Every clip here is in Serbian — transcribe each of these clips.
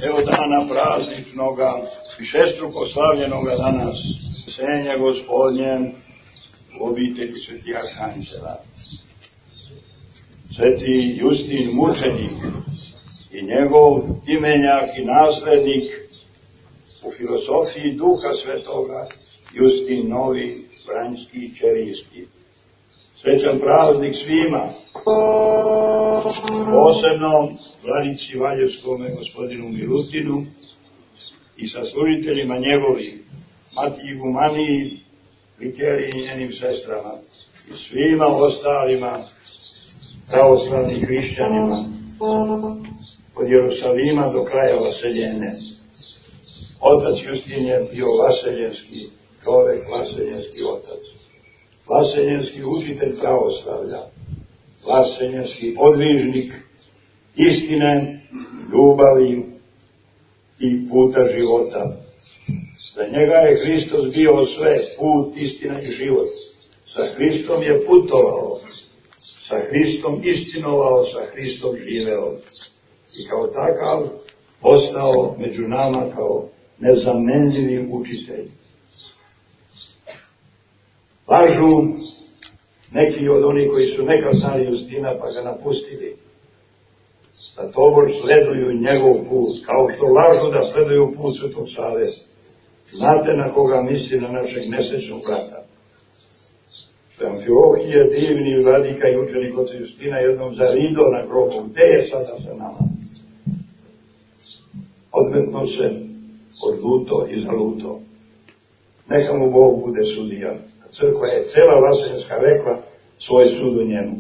Evo dana prazničnoga, višestruko slavljenoga danas, senja Gospodnje u obitelji Sveti Arhanđela. Sveti Justin mučenik i njegov imenjak i naslednik u filosofiji Duha Svetoga, Justin Novi, Vranjski, Ćerijski. Srećan praznik svima, posebno vladici Valjevskome gospodinu Milutinu i saslužiteljima njegovim, Matiji Gumaniji, Vikeriji i njenim sestrama i svima ostalima pravoslavnim hrišćanima od Jerusalima do kraja Vaseljene. Otac Justin je bio vaseljenski čovek, vaseljenski otac, vaseljenski učitelj pravoslavlja, vaseljenski podvižnik istine, ljubavi i puta života. Za njega je Hristos bio sve, put, istina i život. Sa Hristom je putovao, sa Hristom istinovao, sa Hristom živeo. I kao takav ostao među nama kao nezamenljivi učitelj. Lažu neki od onih koji su nekad znali Justina pa ga napustili, da tobož sleduju njegov put, kao što lažu da sleduju put Svetog Save. Znate na koga misli? Na našeg nesrećnog brata. Što je Amfilohije, divni vladika i učenik oca Justina, jednom zarido na grobu. Gde je sada sa nama? Odmetno se, odluto i zaluto. Neka mu Bog bude sudija. Crkva je cela vaseljenska rekla svoj sud u njemu.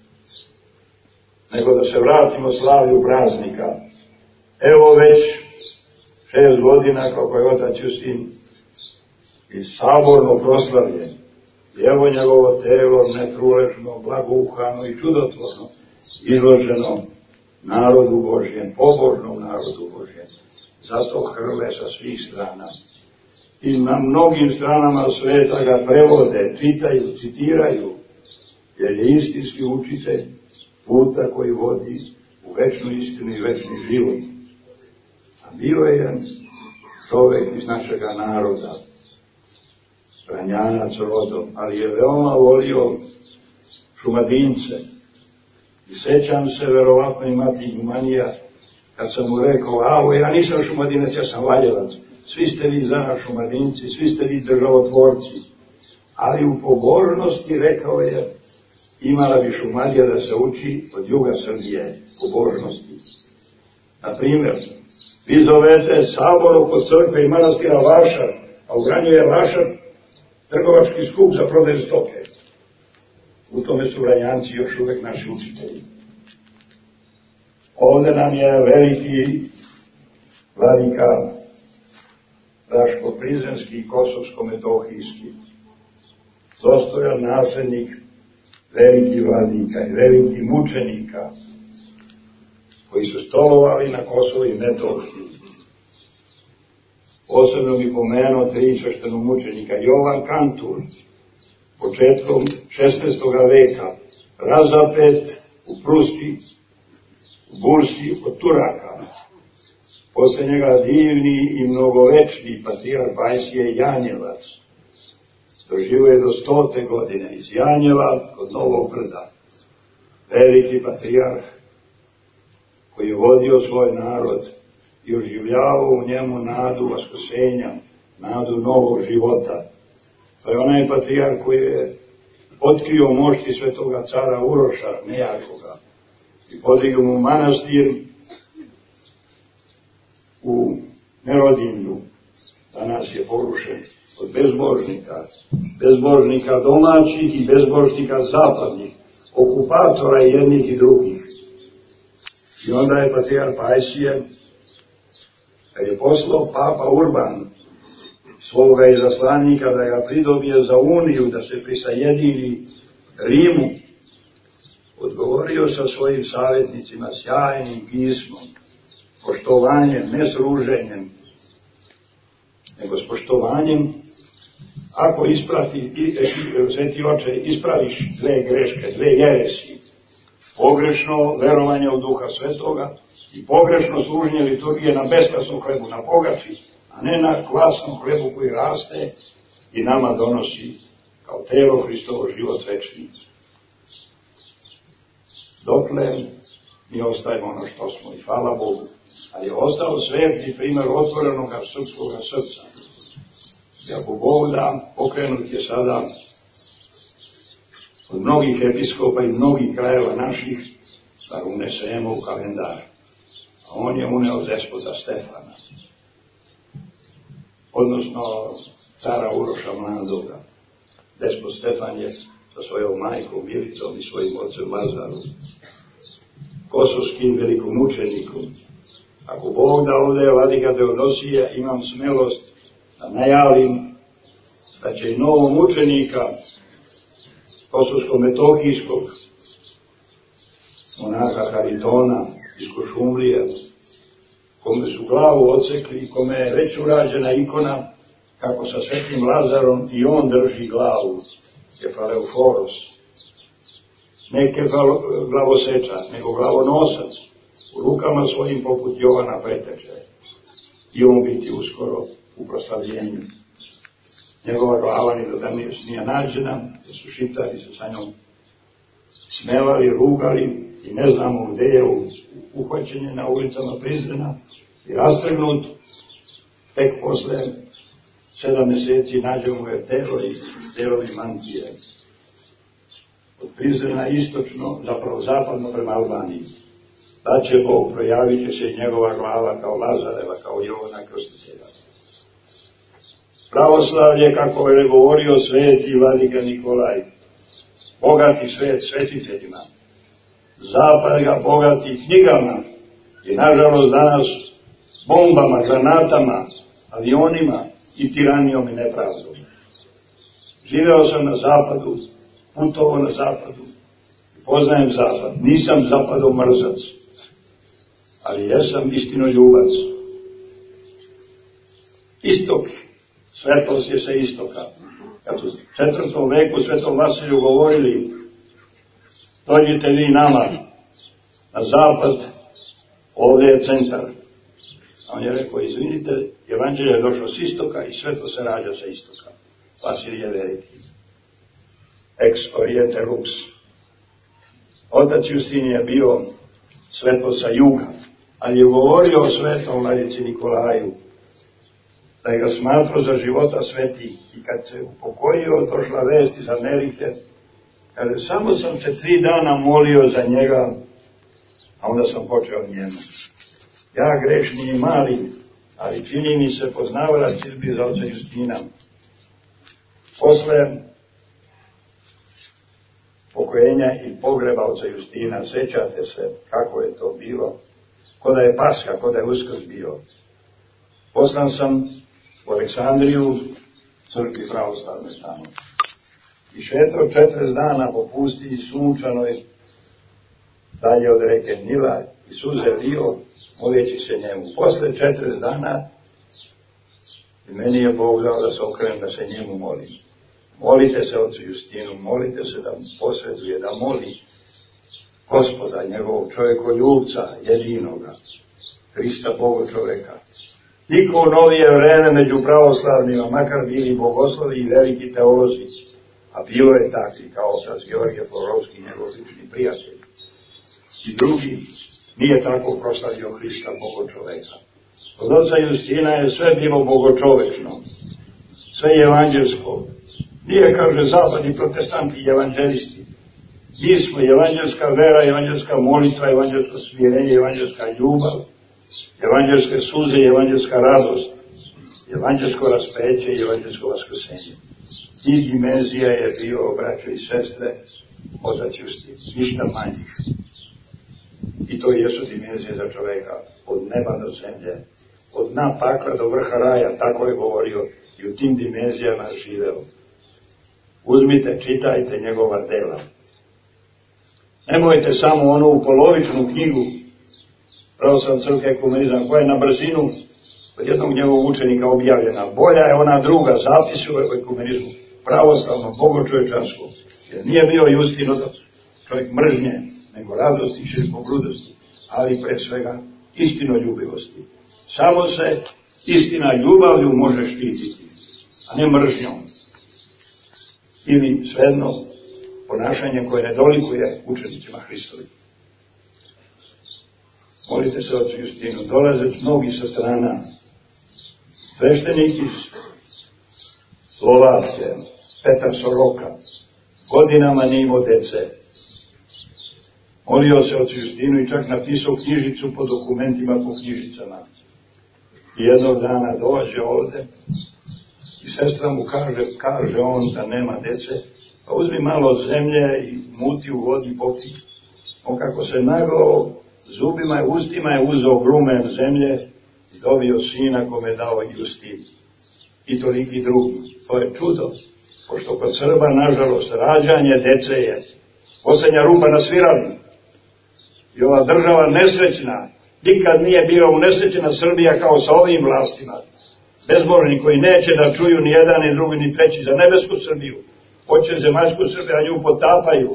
Nego da se vratimo slavlju praznika. Evo već 6 godina kako je otac Justin i saborno proslavljen. I evo njegovo telo netruležno, blagouhano i čudotvorno izloženo narodu Božjem, pobožnom narodu Božjem. Zato hrle sa svih strana. I na mnogim stranama sveta ga prevode, čitaju, citiraju, jer je istinski učitelj puta koji vodi u večnu istinu i večni život. A bio je čovek iz našega naroda, Vranjanac rodom, ali je veoma volio Šumadince. I sećam se, verovatno i Matiji Gumanija, kad sam mu rekao, avo, ja nisam Šumadinac, ja sam Valjevac. Svi ste vi za nas Šumadinci, svi ste vi državotvorci. Ali u pobožnosti, rekao je, imala bi Šumadija da se uči od juga Srbije, pobožnosti. Naprimjer, vi zovete sabor oko crkve i manastira Vašar, a u Vranju je Vašar trgovački skup za prodaju stoke. U tome su Vranjanci još uvek naši učitelji. Ovde nam je veliki vladika Raško-Prizrenski i Kosovsko-Metohijski, dostojan naslednik veliki vladika i veliki mučenika koji su stolovali na Kosovu i Metohiji. Posebno bi pomenuo 3 sveštenomučenika. Jovan Kantur, početkom 16. veka, razapet u Pruski, u Bursi od Turaka. Posle njega divni i mnogovečni patrijarh Pajsije Janjevac. Doživio je do 100. godine iz Janjeva kod Novog Brda. Veliki patrijarh koji je vodio svoj narod i oživljavao u njemu nadu vaskrsenja, nadu novog života. To je onaj patrijarh koji je otkrio mošti svetoga cara Uroša Nejakoga i podigao mu manastir u Nerodinju. Danas je porušen od bezbožnika domaćih i bezbožnika zapadnih, okupatora jednih i drugih. I onda je patrijarh Pajsije, kad je poslao papa Urban svoga izaslanika da ga pridobije za uniju, da se prisajedini Rimu, odgovorio sa svojim savjetnicima sjajnim pismom, poštovanjem, ne s ruženjem, nego s poštovanjem. Ako Sveti Oče, ispraviš 2 greške, 2 jeresi, pogrešno verovanje u Duha Svetoga i pogrešno služenje liturgije na beskvasnom hlebu, na pogači, a ne na kvasnom hlebu koji raste i nama donosi kao telo Hristovo život večni. Dokle mi ostajemo ono što smo i hvala Bogu, ali je ostao svetli primjer otvorenog srpskog srca. I ako Bog da, pokrenut je sada od mnogih episkopa i mnogih krajeva naših, da unesemo u kalendar. A on je uneo despota Stefana, odnosno cara Uroša Mladoga. Despot Stefan je sa svojom majkom Milicom i svojim ocem Lazarom, kosovskim velikomučenikom. Ako Bog da, ovdje je vladika Teodosija, imam smelost da najavim da će i novog mučenika kosovsko-metohijskog monaha Haritona iz Košumlije, kome su glavu odsekli i kome je već urađena ikona kako sa svetim Lazarom i on drži glavu, Kefaleuforos, ne glavoseča, nego glavonosac, u rukama svojim poput Jovana Preteče, i on biti uskoro u proslavljenju. Njegova glava ni do danas nije nađena, jer su Šiptari se sa njom smevali, rugali i ne znamo gde je uhvaćenje na ulicama Prizrena i rastrgnut. Tek posle 7 meseci nađemo je telo i delovi mantije. Od Prizrena istočno, zapravo zapadno prema Albaniji. Da će Bog, projavit će se njegova glava kao Lazareva, kao Jovana Krstitelja. Pravoslavlje, kako je govorio sveti vladika Nikolaj, bogati svet svetiteljima, zapad ga bogati knjigama i nažalost danas bombama, granatama, avionima i tiranijom i nepravdom. Živeo sam na zapadu, putovao na zapadu, poznajem zapad, nisam zapadov mrzac, ali jesam istinoljubac. Istok, svetlost je sa istoka. Kad su u 4. veku svetom Vasilju govorili, dođite vi nama na zapad, ovdje je centar. A on je rekao, izvinite, evanđelje je došlo s istoka i sve to se rađa sa istoka. Vasilij je veliki. Ex oriente lux. Otac Justin je bio svetlo sa juga, ali je govorio o svetom vladici Nikolaju, da je ga smatrao za života sveti, i kad se upokojio, došla vest iz Amerike, kaže, samo sam se 3 dana molio za njega, a onda sam počeo njemu. Ja grešni i mali, ali čini mi se poznavala cilbi za oca Justina. Posle pokojenja i pogreba oca Justina, sećate se kako je to bilo, ko da je Paska, ko da je Uskrs bio. Poslan sam u Aleksandriju, crkvi pravoslavne tamo. I šetao 40 dana po pustinji sunčanoj, dalje od reke Nila, i suze lio, moleći se njemu. Posle 40 dana, i meni je Bog dao da se okrenem, da se njemu molim. Molite se ocu Justinu, molite se da mu posreduje, da moli Gospoda, njegovog čovjekoljubca, jedinoga, Hrista Bogočoveka. Niko u novije vreme među pravoslavnima, makar bili bogoslovi i veliki teolozi, a bilo je takvi kao otac Georgije Florovski, njegov lični prijatelj, i drugi, nije tako proslavio Hrista Bogočoveka. Od oca Justina je sve bilo bogočovečno, sve evanđelsko. Nije, kaže, zapadni protestanti i evanđelisti. Mi smo evanđelska vera, evanđelska molitva, evanđelsko smirenje, evanđelska ljubav, evanđelske suze i evanđelska radost, evanđelsko raspeće i evanđelsko vaskrsenje. I dimenzija je bio, braćo i sestre, otac Justin, ništa manjih. I to jesu dimenzije za čoveka, od neba do zemlje, od dna pakla do vrha raja, tako je govorio, i u tim dimenzijama živeo. Uzmite, čitajte njegova dela. Nemojte samo onu u polovičnu knjigu Pravoslavne crkve ekumenizam, koja je na brzinu od jednog njegovog učenika objavljena. Bolja je ona druga, zapis u ekumenizmu, pravoslavno, bogočovečansko, jer nije bio Justin otac čovjek mržnje, nego radosti i širokogrudosti, ali pre svega istinoljubivosti. Samo se istina ljubavlju može štititi, a ne mržnjom. Ili svejedno ponašanje koje ne dolikuje učenicima Hristovi. Molite se ocu Justinu, dolaze mnogi sa strana, sveštenik iz Slovačke, Petar Soroka, godinama nije imao dece. Molio se ocu Justinu i čak napisao knjižicu po dokumentima, po knjižicama. I jednog dana dođe ovde i sestra mu kaže on da nema dece, pa uzmi malo zemlje i muti u vodi popij. On kako se nagao, zubima i ustima je uzeo grumen zemlje i dobio sina kome je dao Justin. I toliki drugi. To je čudo, pošto kod Srba, nažalost, rađanje dece je posljednja rupa na svirali. I ova država nesrećna, nikad nije bila unesrećena Srbija kao sa ovim vlastima. Bezbožni koji neće da čuju ni jedan, ni drugi, ni treći za nebesku Srbiju. Hoće zemaljsku Srbiju, a nju potapaju.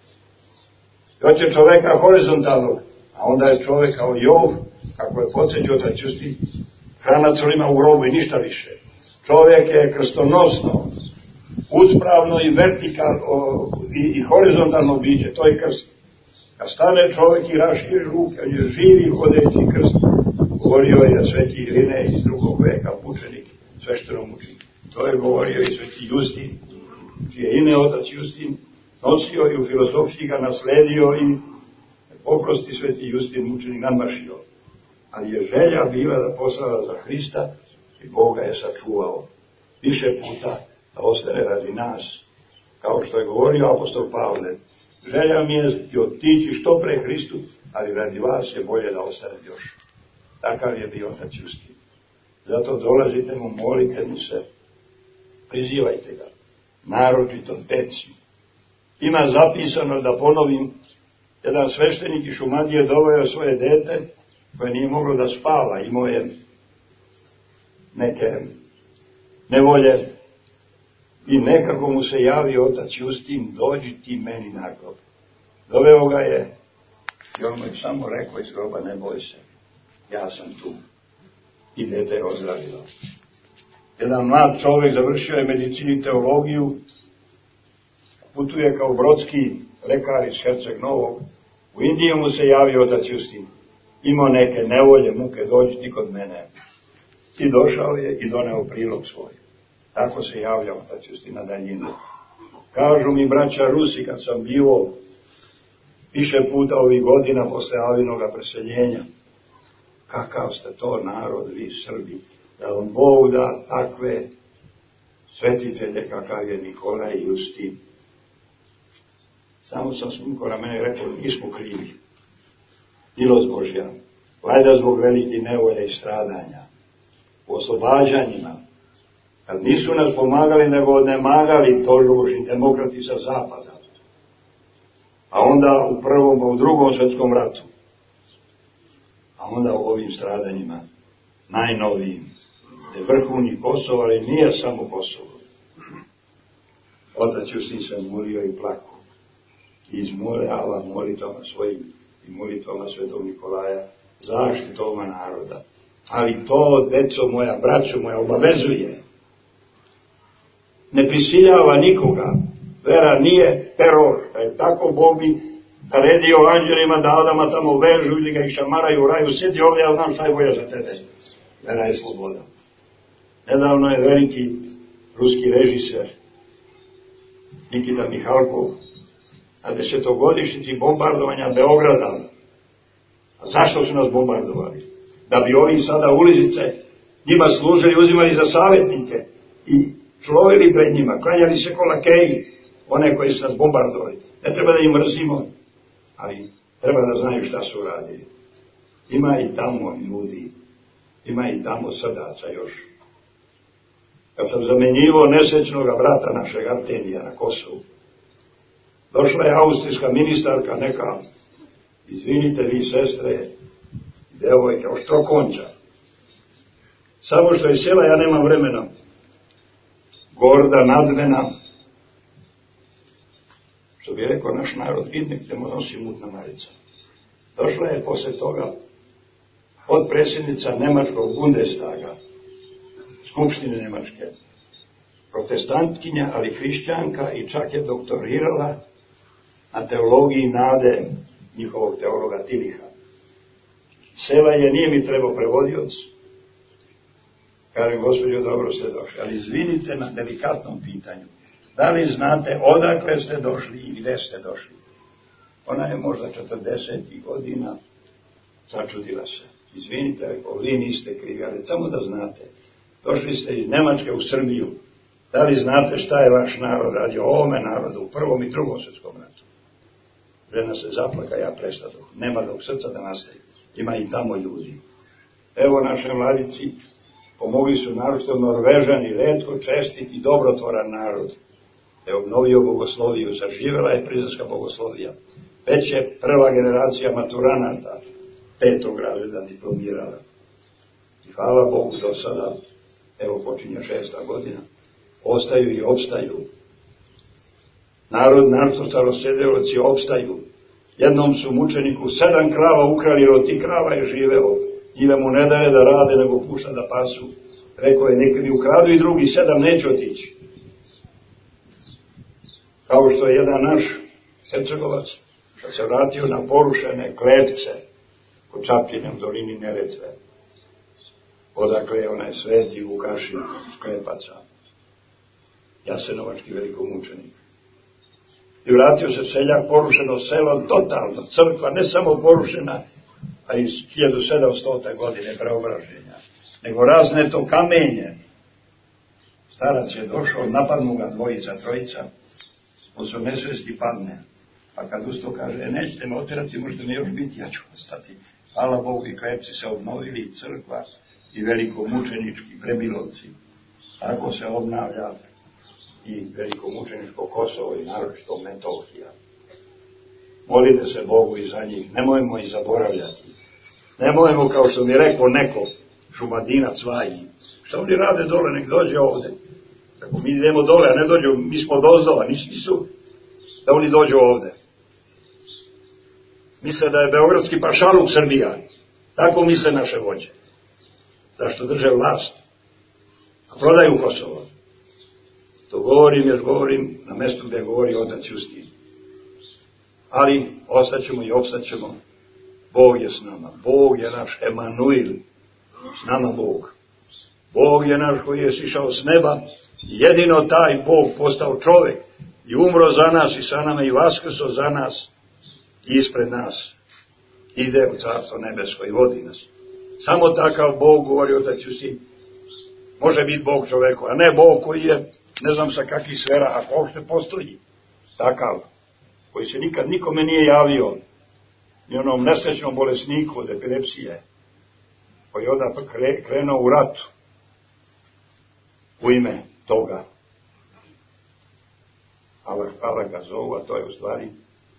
I hoće čoveka horizontalnog, a onda je čovek kao Jov, kako je podsjećao otac Justin, hrana crima u grobu i ništa više. Čovjek je krstonosno, uspravno i vertikalno i horizontalno biće, to je krst. Kad stane čovjek i raširi ruke, on je živi hodeći krst. Govorio je sveti Irine iz drugog veka, mučenik, sveštenomučenik. To je govorio i sveti Justin, čije ime otac Justin nosio i u filozofiji ga nasledio i oprosti sveti Justin mučenik nadmašio. Ali je želja bila da poslala za Hrista i Bog ga je sačuvao više puta da ostane radi nas. Kao što je govorio apostol Pavle, želja mi je i otići što pre Hristu, ali radi vas je bolje da ostane još. Takav je bio otac Justin. Zato dolazite mu, molite mu se, prizivajte ga, naročito deci. Ima zapisano, da ponovim, jedan sveštenik iz Šumadije doveo svoje dete koje nije moglo da spava, imao je neke nevolje i nekako mu se javio otac Justin, dođi ti meni na grob. Doveo ga je i on mu je samo rekao iz groba, ne boj se, ja sam tu. I dete je ozdravilo. Jedan mlad čovjek završio je medicinu i teologiju, putuje kao brodski lekar iz Herceg Novog. U Indiji mu se javio otac Justin. Imao neke nevolje, muke, dođi ti kod mene. I došao je i doneo prilog svoj. Tako se javlja otac Justin na daljinu. Kažu mi braća Rusi, kad sam bio više puta ovih godina posle Avinoga preseljenja, kakav ste to narod, vi Srbi, da vam Bog da takve svetitelje kakav je Nikolaj i Justin. Samo sam smukao na mene rekao, nismo krivi. Milost Božja, valjda zbog veliki nevolje i stradanja, u oslobađanjima, kad nisu nas pomagali, nego odnemagali tožužni demokrati sa zapada, a onda u prvom, pa u drugom svjetskom ratu, a onda u ovim stradanjima, najnovijim, je vrhovni Kosovo, ali nije samo Kosovo. Otac Justin se molio i plako. I izmoljava molitvama svojim i molitvama svetog Nikolaja zaštitu ovog naroda. Ali to, deco moja, braćo moja, obavezuje. Ne prisiljava nikoga. Vera nije teror. Da je tako, Bog bi naredio anđelima da Adama tamo vežu ili ga ih šamaraju u raju. Sjedi ovdje, ja znam šta je bolje za tebe. Vera je sloboda. Nedavno je veliki ruski režiser Nikita Mihalkov na 10-godišnjici bombardovanja Beograda. A zašto su nas bombardovali? Da bi ovi sada ulizice njima služili, uzimali za savjetnike i človili pred njima, klanjali se ko lakeji, one koji su nas bombardovali. Ne treba da im mrzimo, ali treba da znaju šta su radili. Ima i tamo ljudi, ima i tamo srdaca još. Kad sam zamenjivao nesrećnog brata našeg Artemija na Kosovu, došla je austrijska ministarka neka, izvinite vi sestre, devojke, oštrokonča. Samo što je sjela, ja nemam vremena. Gorda, nadmena. Što bi rekao naš narod, idnik te mu nosi mutna marica. Došla je posle toga od predsjednica Nemačkog Bundestaga, Skupštine Nemačke, protestantkinja, ali hrišćanka, i čak je doktorirala na teologiji nade njihovog teologa Tiliha. Sela je, nije mi trebao prevodioc, kažem, gospođo, dobro ste došli, ali izvinite na delikatnom pitanju. Da li znate odakle ste došli i gde ste došli? Ona je možda 40 godina začudila se. Izvinite, rekao, vi niste krivi, ali samo da znate. Došli ste iz Nemačke u Srbiju. Da li znate šta je vaš narod radio ovome narodu u Prvom i Drugom svjetskom ratu? Žena se zaplaka, ja prestadoh. Nema dok srca da nastaje. Ima i tamo ljudi. Evo naše mladici, pomogli su naročito Norvežani, retko čestit i dobrotvoran narod. Evo, obnovio bogosloviju, zaživjela je prizorska bogoslovija. Već je prva generacija maturanata 5. razreda diplomirala. I hvala Bogu do sada, evo počinje 6. godina, ostaju i opstaju. Narod, naročito starosedeloci, opstaju. Jednom su mučeniku 7 krava ukrali, jer od tih krava je živeo. Njive mu ne daje da rade, nego pušta da pasu. Rekao je, neka mi ukradu i drugi 7, neće otići. Kao što je jedan naš Hercegovac, kad se vratio na porušene Klepce, kod Čapljine u dolini Neretve, odakle je onaj sveti Vukašin Klepaca, Jasenovački velikomučenik. I vratio se seljak, porušeno selo, totalno, crkva ne samo porušena, a iz 1700. godine preobraženja, nego razne to kamenje. Starac je došao, napadnu ga 2, 3, on se u nesvesti padne. A kad usto kaže, nećete me otirati, možete mi još biti, ja ću ostati. Hvala Bogu, i Klepci se obnovili, i crkva, i velikomučenički Prebilovci. Tako se obnavlja i velikomučeničko Kosovo i naročito Metohija. Molite se Bogu i za njih, nemojmo ih zaboravljati. Nemojmo, kao što mi je rekao neko, Šumadinac Vajni, što oni rade dole, nek dođe ovde. Kako mi idemo dole, a ne dođu, mi smo dozdova, nisu da oni dođu ovde. Misle da je beogradski pašaluk Srbija. Tako misle naše vođe. Zašto drže vlast? A prodaju Kosovo. To govorim jer govorim na mestu gde govori otac Justin. Ali ostaćemo i opstaćemo. Bog je s nama. Bog je naš Emanuil. S nama Bog. Bog je naš koji je sišao s neba. Jedino taj Bog postao čovek i umro za nas i sa nama i vaskrso za nas i ispred nas. Ide u carstvo nebesko i vodi nas. Samo takav Bog, govori otac Justin, može biti Bog čoveku, a ne Bog koji je, ne znam sa kakvih sfera, ako uopšte postoji. Takav, koji se nikad nikome nije javio, ni onom nesrećnom bolesniku od epilepsije, koji je onda krenuo u ratu u ime toga. Allah ga zovu, a to je u stvari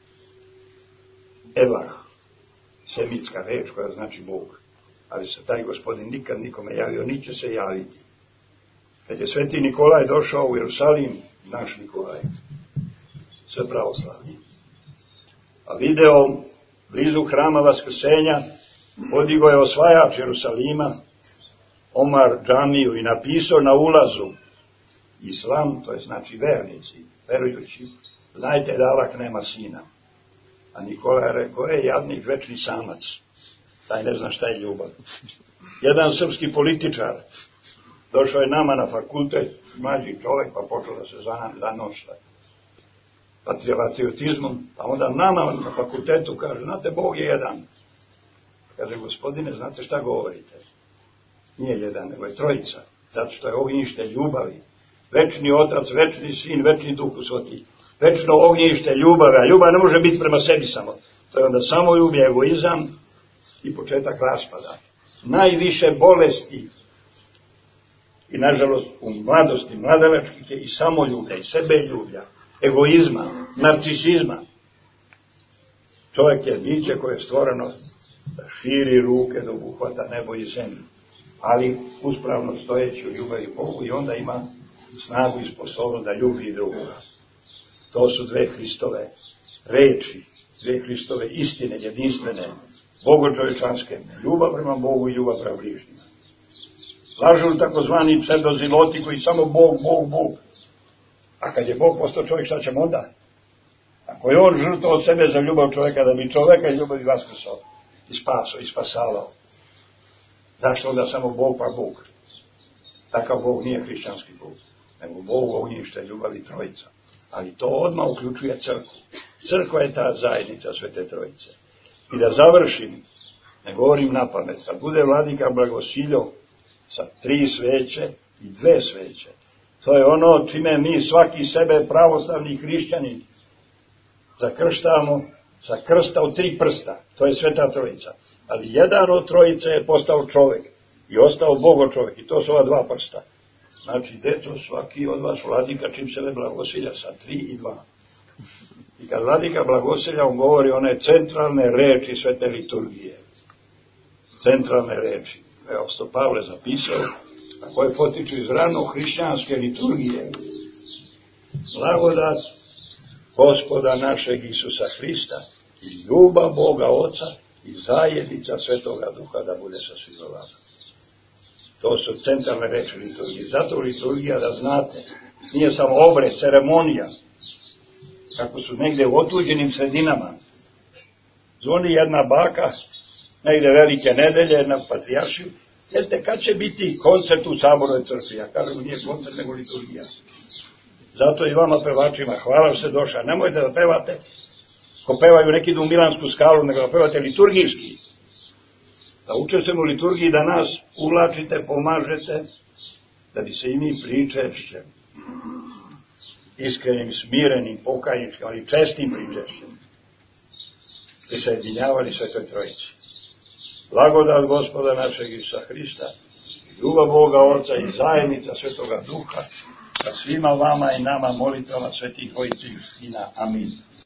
Elah, semitska reč koja znači Bog. Ali se taj gospodin nikad nikome javio, ni će se javiti. Kad je sveti Nikolaj došao u Jerusalim, naš Nikolaj, sve pravoslavni, a video blizu hrama Vaskrsenja, podigao je osvajač Jerusalima, Omar džamiju, i napisao na ulazu, Islam, to je znači vernici, verujući, znajte da Allah nema sina. A Nikola je rekao, jadnik večni samac, taj ne zna šta je ljubav. Jedan srpski političar došao je nama na fakultet, mlađi čovek, pa počeo da se zanošta patriotizmom, pa onda nama na fakultetu kaže, znate, Bog je jedan. Kaže, gospodine, znate šta govorite? Nije jedan, nego je trojica, zato što je ognjište ljubavi. Večni otac, večni sin, večni duh u svoti. Večno ognjište ljubavi, a ljubav ne može biti prema sebi samo. To je onda samoljublje, egoizam i početak raspada. Najviše bolesti i, nažalost, u mladosti, mladalačkih je i samoljublja, i sebeljublja, egoizma, narcisizma. Čovjek je biće koje je stvoreno da širi ruke, da obuhvata nebo i zemlju, ali uspravno stojeći u ljubavi Bogu, i onda ima snagu i sposobnost da ljubi drugoga. To su 2 Hristove reči, 2 Hristove istine, jedinstvene, bogočovečanske, ljubav prema Bogu i ljubav prema bližnjima. Lažu takozvani pseudoziloti koji samo Bog. A kad je Bog postao čovjek, šta ćemo onda? Ako je on žrtvovao od sebe za ljubav čovjeka, da bi čovjeka iz ljubavi vaskrsao i spasao i spasavao, zašto onda samo Bog pa Bog? Takav Bog nije hrišćanski Bog, nego Bog ognjište ljubavi trojica. Ali to odmah uključuje crkvu. Crkva je ta zajednica Svete Trojice. I da završim, ne govorim na pamet, kad bude vladika blagosiljio sa 3 sveće i 2 sveće, to je ono čime mi svaki sebe pravoslavni hrišćanin zakrštamo sa krsta od 3 prsta, to je Sveta Trojica. Ali jedan od trojice je postao čovjek i ostao Bogo čovjek, i to su ova 2 prsta. Znači, deco, svaki od vas vladika čim sebe blagosilja sa 3 i 2. I kad vladika blagosilja, on govori one centralne reči Svete liturgije. Centralne reči. Evo, što Pavle zapisao, a koje potiču iz rano hrišćanske liturgije. Blagodat Gospoda našeg Isusa Hrista i ljubav Boga Oca i zajednica Svetoga Duha da bude sa svima vama. To su centralne reči liturgije. Zato liturgija, da znate, nije samo obred, ceremonija, kako su negde u otuđenim sredinama. Zvoni jedna baka, negde velike nedelje na patrijaršiju, jedete, kad će biti koncert u Sabornoj crkvi? Ja kažem, nije koncert, nego liturgija. Zato i vama pevačima, hvala što ste došli. Nemojte da pevate, ko pevaju neki idu u Milansku skalu, nego da pevate liturgijski. Da učestvujemo u liturgiji, da nas uvlačite, pomažete, da bi se i mi pričešćem, iskrenim, smirenim, pokajničkim, ali čestim pričešćem, prisajedinjavali Svetoj Trojici. Blagodat Gospoda našeg Isusa Hrista, ljubav Boga Oca i zajednica Svetoga Duha, sa svima vama i nama molitvama svetih Oca i Sina. Amin.